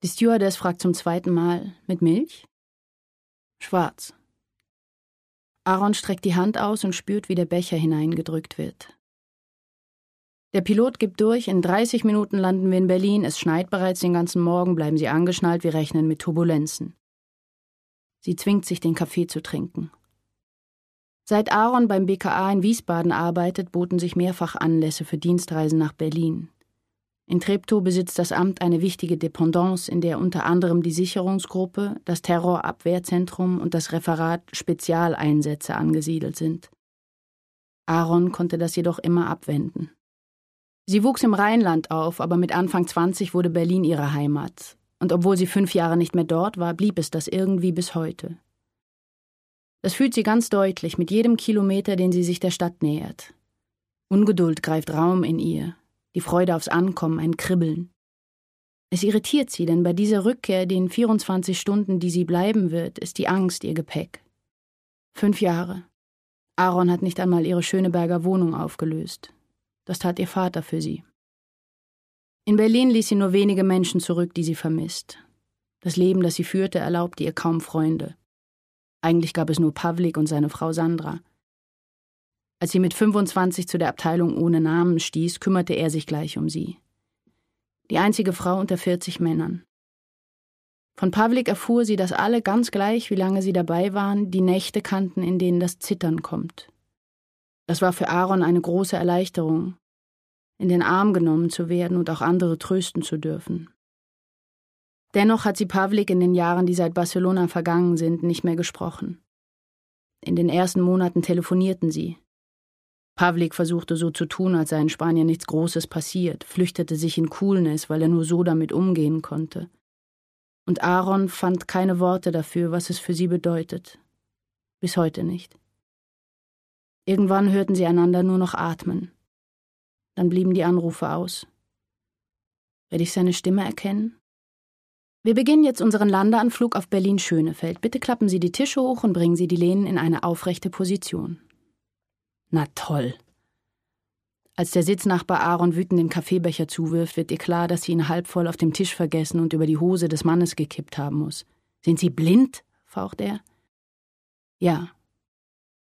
Die Stewardess fragt zum zweiten Mal: Mit Milch? Schwarz. Aaron streckt die Hand aus und spürt, wie der Becher hineingedrückt wird. Der Pilot gibt durch: In 30 Minuten landen wir in Berlin. Es schneit bereits den ganzen Morgen. Bleiben Sie angeschnallt, wir rechnen mit Turbulenzen. Sie zwingt sich, den Kaffee zu trinken. Seit Aaron beim BKA in Wiesbaden arbeitet, boten sich mehrfach Anlässe für Dienstreisen nach Berlin. In Treptow besitzt das Amt eine wichtige Dependance, in der unter anderem die Sicherungsgruppe, das Terrorabwehrzentrum und das Referat Spezialeinsätze angesiedelt sind. Aaron konnte das jedoch immer abwenden. Sie wuchs im Rheinland auf, aber mit Anfang 20 wurde Berlin ihre Heimat. Und obwohl sie 5 Jahre nicht mehr dort war, blieb es das irgendwie bis heute. Das fühlt sie ganz deutlich mit jedem Kilometer, den sie sich der Stadt nähert. Ungeduld greift Raum in ihr, die Freude aufs Ankommen, ein Kribbeln. Es irritiert sie, denn bei dieser Rückkehr, den 24 Stunden, die sie bleiben wird, ist die Angst ihr Gepäck. 5 Jahre. Aaron hat nicht einmal ihre Schöneberger Wohnung aufgelöst. Das tat ihr Vater für sie. In Berlin ließ sie nur wenige Menschen zurück, die sie vermisst. Das Leben, das sie führte, erlaubte ihr kaum Freunde. Eigentlich gab es nur Pawlik und seine Frau Sandra. Als sie mit 25 zu der Abteilung ohne Namen stieß, kümmerte er sich gleich um sie. Die einzige Frau unter 40 Männern. Von Pawlik erfuhr sie, dass alle, ganz gleich, wie lange sie dabei waren, die Nächte kannten, in denen das Zittern kommt. Das war für Aaron eine große Erleichterung, in den Arm genommen zu werden und auch andere trösten zu dürfen. Dennoch hat sie Pawlik in den Jahren, die seit Barcelona vergangen sind, nicht mehr gesprochen. In den ersten Monaten telefonierten sie. Pawlik versuchte so zu tun, als sei in Spanien nichts Großes passiert, flüchtete sich in Coolness, weil er nur so damit umgehen konnte. Und Aaron fand keine Worte dafür, was es für sie bedeutet. Bis heute nicht. Irgendwann hörten sie einander nur noch atmen. Dann blieben die Anrufe aus. Werde ich seine Stimme erkennen? Wir beginnen jetzt unseren Landeanflug auf Berlin-Schönefeld. Bitte klappen Sie die Tische hoch und bringen Sie die Lehnen in eine aufrechte Position. Na toll. Als der Sitznachbar Aaron wütend den Kaffeebecher zuwirft, wird ihr klar, dass sie ihn halb voll auf dem Tisch vergessen und über die Hose des Mannes gekippt haben muss. Sind Sie blind? Faucht er. Ja,